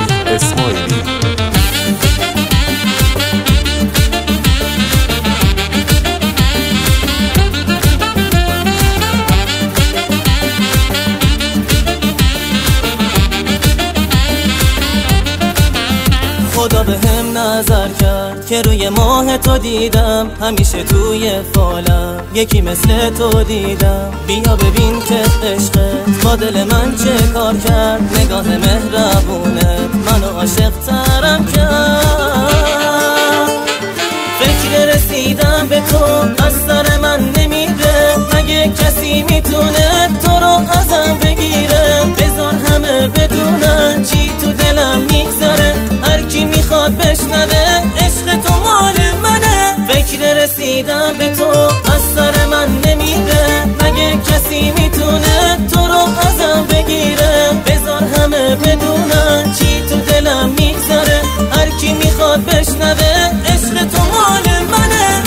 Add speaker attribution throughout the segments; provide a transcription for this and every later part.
Speaker 1: اسماعیلی.
Speaker 2: خدا به هم نظر کرد که روی ماه تو دیدم، همیشه توی فالم یکی مثل تو دیدم. بیا ببین که عشقت با دل من چه کار کرد، نگاه مهربونت منو عاشق ترم کرد. فکر رسیدم به تو از سر من نمیره، مگه کسی میتونه تو رو ازم بگیره؟ بذار همه بدونن چی تو دلم میگذره، هر کی میخواد بشنوه عشق تو مال منه. فکر رسیدم به تو از سر من نمیره، مگه کسی میتونه تو رو ازم بگیره؟ بذار همه بدونن چی تو دلم میگذره، هر کی میخواد بشنوه عشق تو مال منه.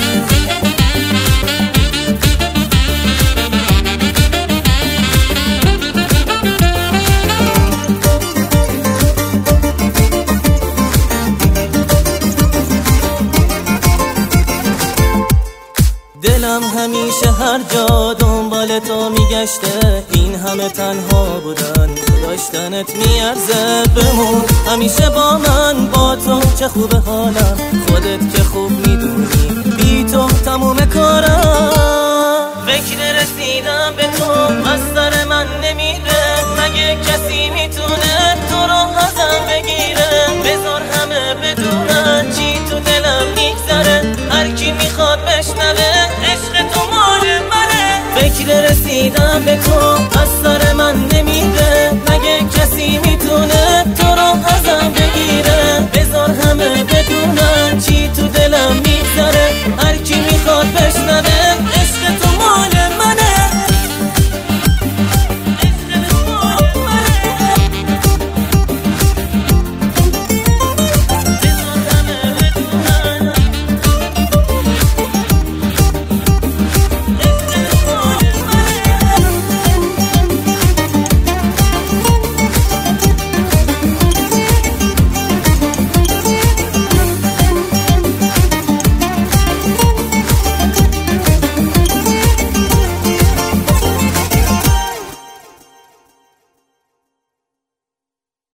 Speaker 2: دلم همیشه هر جا دنبال تو میگشته، این همه تنها بودن داشتنت میارزه. بمون همیشه با من، با تو چه خوبه حالم، خودت که خوب میدونی بی تو تموم کارم. فکر رسیدم به تو از سر من نمیره، مگه کسی میتونه تو رو ازم